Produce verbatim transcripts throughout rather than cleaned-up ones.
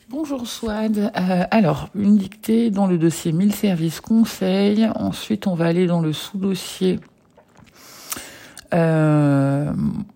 Bonjour Swad. Euh, alors, une dictée dans le dossier mille services conseils. Ensuite, on va aller dans le sous-dossier euh,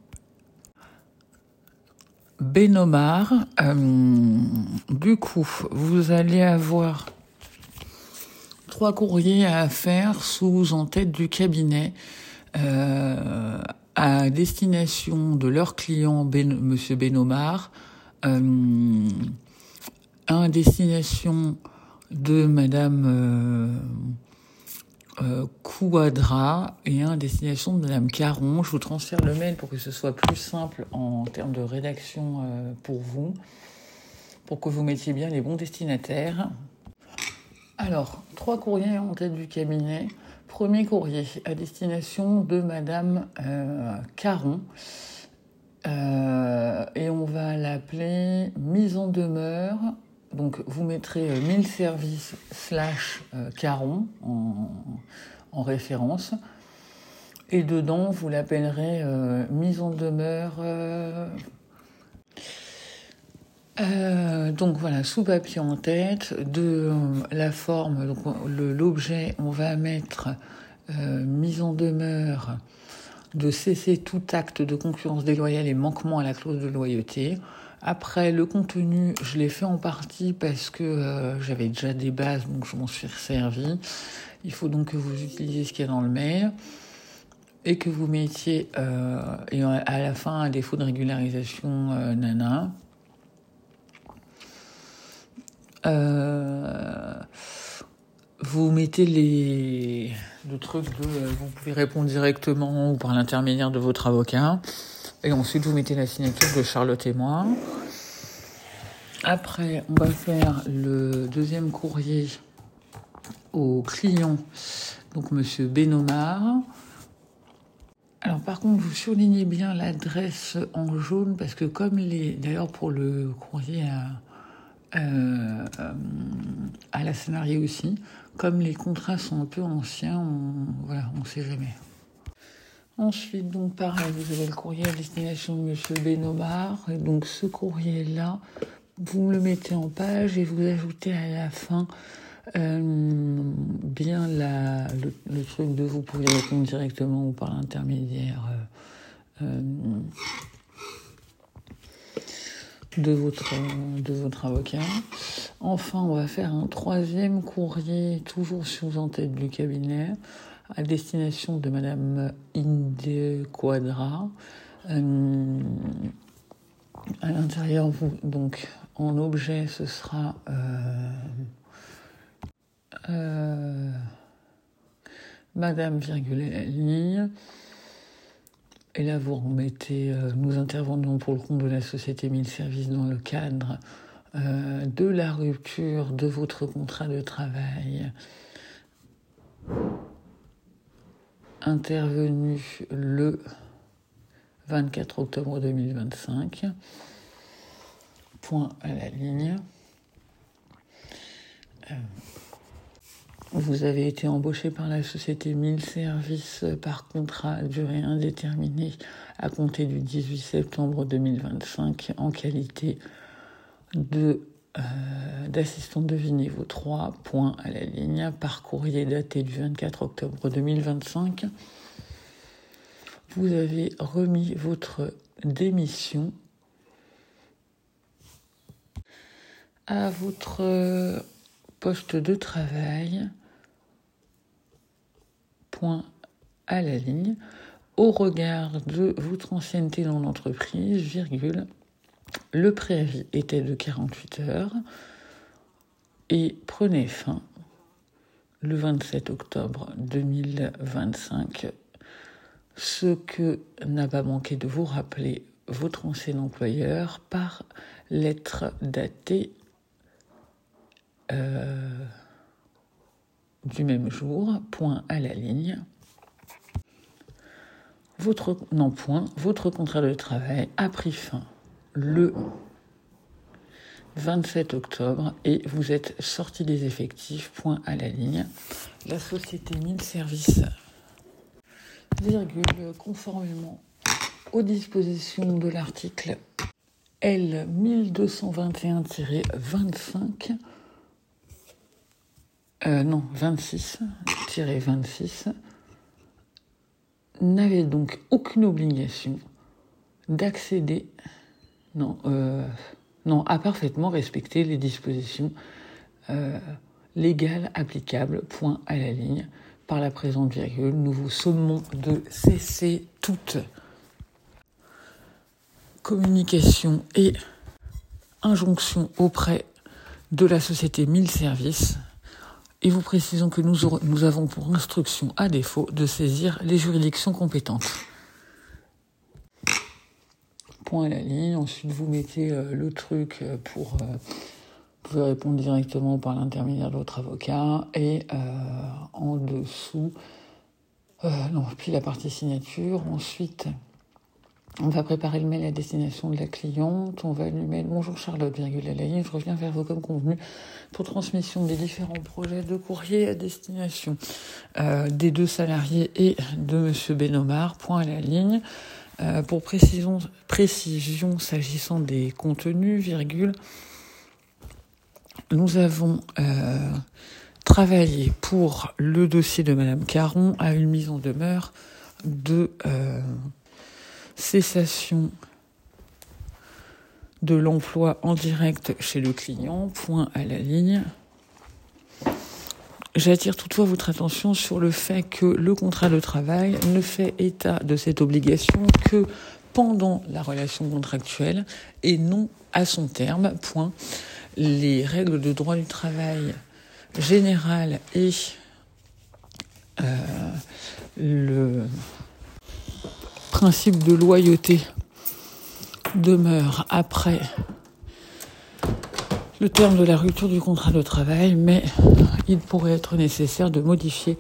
Benomar. Euh, du coup, vous allez avoir trois courriers à faire sous en tête du cabinet euh, à destination de leur client, ben, Monsieur Benomar. Euh, à destination de Madame euh, euh, Kouadra et un à destination de Madame Caron. Je vous transfère le mail pour que ce soit plus simple en termes de rédaction euh, pour vous, pour que vous mettiez bien les bons destinataires. Alors, trois courriers en tête du cabinet. Premier courrier à destination de Madame euh, Caron. Euh, et on va l'appeler mise en demeure. Donc, vous mettrez euh, mille services slash euh, Caron en, en référence. Et dedans, vous l'appellerez euh, mise en demeure. Euh, euh, donc voilà, sous papier en tête, de euh, la forme, donc le, l'objet, on va mettre euh, mise en demeure de cesser tout acte de concurrence déloyale et manquement à la clause de loyauté. Après, le contenu, je l'ai fait en partie parce que euh, j'avais déjà des bases, donc je m'en suis servi. Il faut donc que vous utilisiez ce qu'il y a dans le mail et que vous mettiez, euh, et à la fin, un défaut de régularisation, euh, nana. Euh, vous mettez les, le truc de, euh, vous pouvez répondre directement ou par l'intermédiaire de votre avocat. Et ensuite, vous mettez la signature de Charlotte et moi. Après, on va faire le deuxième courrier au client, donc Monsieur Benomar. Alors, par contre, vous surlignez bien l'adresse en jaune, parce que comme les... D'ailleurs, pour le courrier à, euh, à la salariée aussi, comme les contrats sont un peu anciens, on voilà, on sait jamais. Ensuite, donc pareil, vous avez le courrier à destination de Monsieur Benomar. Et donc ce courrier-là, vous me le mettez en page et vous ajoutez à la fin euh, bien la, le, le truc de vous pouvez répondre directement ou par l'intermédiaire euh, euh, de votre de votre avocat. Enfin, on va faire un troisième courrier, toujours sous en tête du cabinet, à destination de Madame Inde Quadra. Euh, à l'intérieur, vous, donc, en objet, ce sera euh, euh, Madame virgule et la ligne. Et là, vous remettez, euh, nous intervenons pour le compte de la société mille services dans le cadre euh, de la rupture de votre contrat de travail intervenu le vingt-quatre octobre deux mille vingt-cinq. Point à la ligne. Euh, vous avez été embauché par la société mille services par contrat à durée indéterminée à compter du dix-huit septembre deux mille vingt-cinq en qualité de euh, d'assistant de vie niveau trois, point à la ligne, par courrier daté du vingt-quatre octobre deux mille vingt-cinq. Vous avez remis votre démission à votre poste de travail, point à la ligne, au regard de votre ancienneté dans l'entreprise, virgule, le préavis était de quarante-huit heures et prenait fin le vingt-sept octobre deux mille vingt-cinq, ce que n'a pas manqué de vous rappeler votre ancien employeur par lettre datée euh, du même jour, point à la ligne. Votre, non, point, votre contrat de travail a pris fin le vingt-sept octobre et vous êtes sorti des effectifs, point à la ligne. La société mille services, virgule, conformément aux dispositions de l'article L mille deux cent vingt et un tiret vingt-cinq, euh, non, vingt-six, tiret vingt-six, n'avait donc aucune obligation d'accéder, non, euh, non, à parfaitement respecter les dispositions euh, légales applicables, point à la ligne. Par la présente virgule, nous vous sommons de cesser toute communication et injonction auprès de la société Mille Services et vous précisons que nous, aurons, nous avons pour instruction, à défaut, de saisir les juridictions compétentes. Point à la ligne. Ensuite, vous mettez euh, le truc pour... Euh, vous pouvez répondre directement par l'intermédiaire de votre avocat et euh, en dessous... Euh, non, puis la partie signature. Ensuite... On va préparer le mail à destination de la cliente. On va lui mettre « Bonjour Charlotte, virgule à la ligne, je reviens vers vous comme convenu pour transmission des différents projets de courrier à destination euh, des deux salariés et de Monsieur Benomar, point à la ligne. Euh, pour précision, précision s'agissant des contenus, virgule, nous avons euh, travaillé pour le dossier de Madame Caron à une mise en demeure de... Euh, cessation de l'emploi en direct chez le client, point à la ligne. J'attire toutefois votre attention sur le fait que le contrat de travail ne fait état de cette obligation que pendant la relation contractuelle et non à son terme, point. Les règles de droit du travail général et euh, le... principe de loyauté demeure après le terme de la rupture du contrat de travail, mais il pourrait être nécessaire de modifier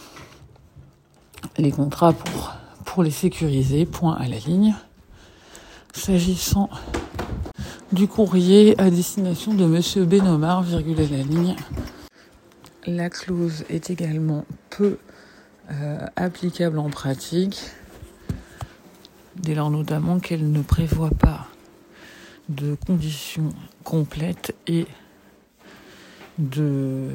les contrats pour, pour les sécuriser, point à la ligne. S'agissant du courrier à destination de Monsieur Benomar, virgule à la ligne, la clause est également peu euh, applicable en pratique, dès lors notamment qu'elle ne prévoit pas de conditions complètes et de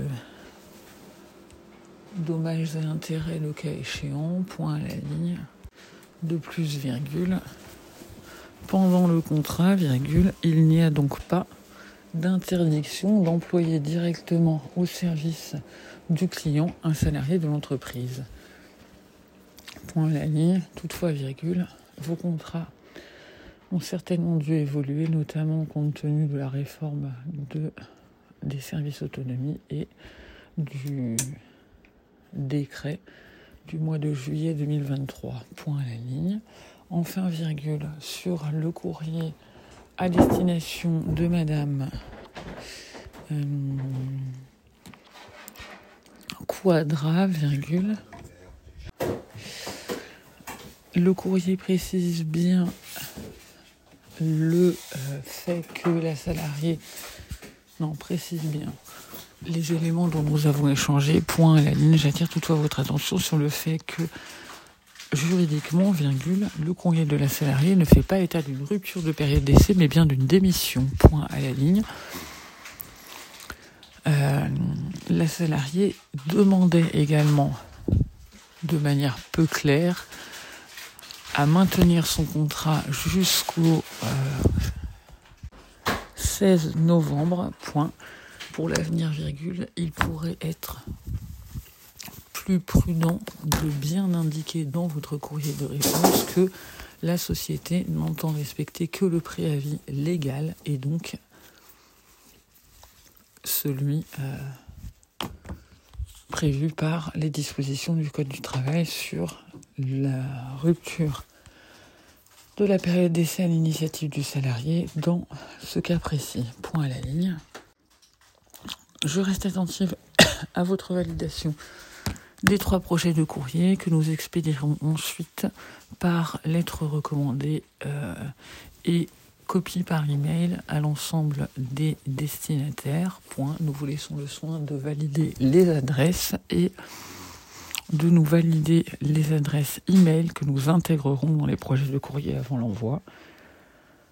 dommages et intérêts le cas échéant, point à la ligne, de plus, virgule. Pendant le contrat, virgule, il n'y a donc pas d'interdiction d'employer directement au service du client un salarié de l'entreprise. Point à la ligne, toutefois, virgule. Vos contrats ont certainement dû évoluer, notamment compte tenu de la réforme de, des services autonomie et du décret du mois de juillet deux mille vingt-trois. Point à la ligne. Enfin, virgule, sur le courrier à destination de Madame euh, Quadra, virgule. Le courrier précise bien le euh, fait que la salariée... Non, précise bien les éléments dont nous avons échangé. Point à la ligne. J'attire toutefois votre attention sur le fait que, juridiquement, virgule, le courrier de la salariée ne fait pas état d'une rupture de période d'essai, mais bien d'une démission. Point à la ligne. Euh, la salariée demandait également, de manière peu claire, à maintenir son contrat jusqu'au euh, seize novembre, point. Pour l'avenir, virgule, il pourrait être plus prudent de bien indiquer dans votre courrier de réponse que la société n'entend respecter que le préavis légal et donc celui euh, prévu par les dispositions du Code du travail sur la rupture de la période d'essai à l'initiative du salarié dans ce cas précis. Point à la ligne. Je reste attentive à votre validation des trois projets de courrier que nous expédierons ensuite par lettre recommandée euh, et copie par email à l'ensemble des destinataires. Point. Nous vous laissons le soin de valider les adresses et de nous valider les adresses email que nous intégrerons dans les projets de courrier avant l'envoi.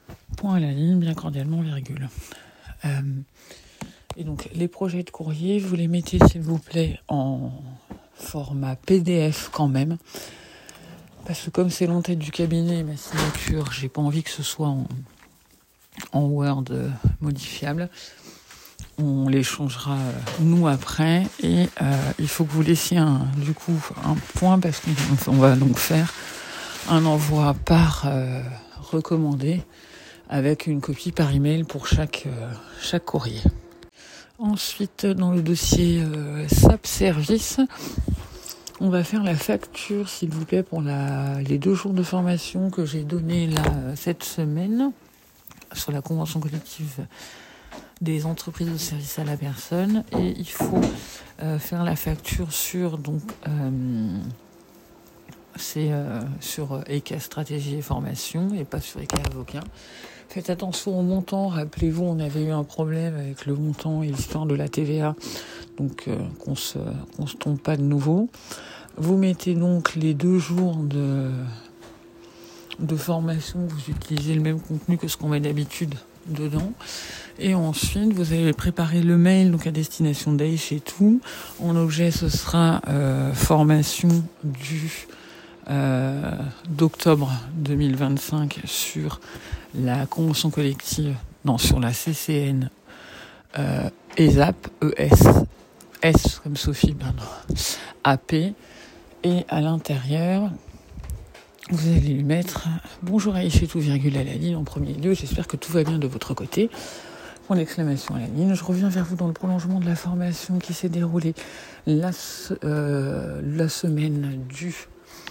point à la ligne, bien cordialement, virgule. Euh, et donc, les projets de courrier, vous les mettez, s'il vous plaît, en format P D F quand même. Parce que comme c'est l'entête du cabinet, ma signature, j'ai pas envie que ce soit en, en Word euh, modifiable. On les changera euh, nous après. Et euh, il faut que vous laissiez un, du coup un point parce qu'on va donc faire un envoi par euh, recommandé avec une copie par email pour chaque, euh, chaque courrier. Ensuite, dans le dossier euh, S A P Service, on va faire la facture, s'il vous plaît, pour la, les deux jours de formation que j'ai donnés là cette semaine sur la convention collective des entreprises de service à la personne. Et il faut euh, faire la facture sur donc euh, c'est euh, sur E C A Stratégie et Formation et pas sur E C A Avocat. Faites attention au montant. Rappelez-vous, on avait eu un problème avec le montant et l'histoire de la T V A, donc euh, qu'on se qu'on se trompe pas de nouveau. Vous mettez donc les deux jours de de formation, vous utilisez le même contenu que ce qu'on met d'habitude dedans. Et ensuite, vous allez préparer le mail donc à destination d'Aïch et tout. En objet, ce sera euh, formation du euh, d'octobre deux mille vingt-cinq sur la convention collective, non, sur la C C N euh, E S A P, E S, S comme Sophie, pardon, A P. Et à l'intérieur, vous allez lui mettre « Bonjour Aïcha et tout, virgule à la ligne en premier lieu. J'espère que tout va bien de votre côté. » Point d'exclamation à la ligne. Je reviens vers vous dans le prolongement de la formation qui s'est déroulée la, euh, la semaine du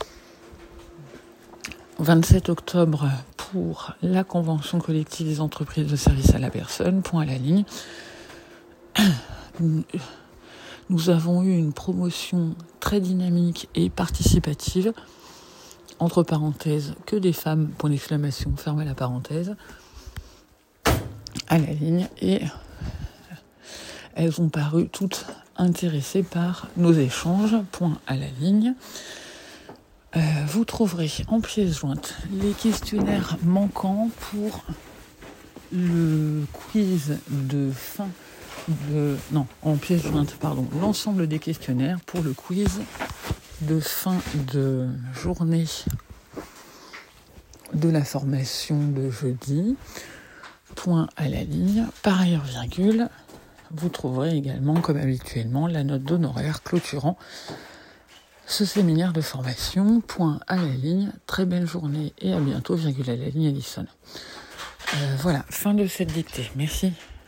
vingt-sept octobre pour la convention collective des entreprises de service à la personne. Point à la ligne. Nous avons eu une promotion très dynamique et participative. Entre parenthèses, que des femmes, point d'exclamation, fermez la parenthèse, à la ligne, et elles ont paru toutes intéressées par nos échanges, point à la ligne. Euh, vous trouverez en pièce jointe les questionnaires manquants pour le quiz de fin de... Non, en pièce jointe, pardon, l'ensemble des questionnaires pour le quiz de fin de journée de la formation de jeudi, point à la ligne, par ailleurs virgule, vous trouverez également, comme habituellement, la note d'honoraire clôturant ce séminaire de formation, point à la ligne, très belle journée et à bientôt, virgule à la ligne, Alison. Euh, voilà, fin de cette dictée, merci.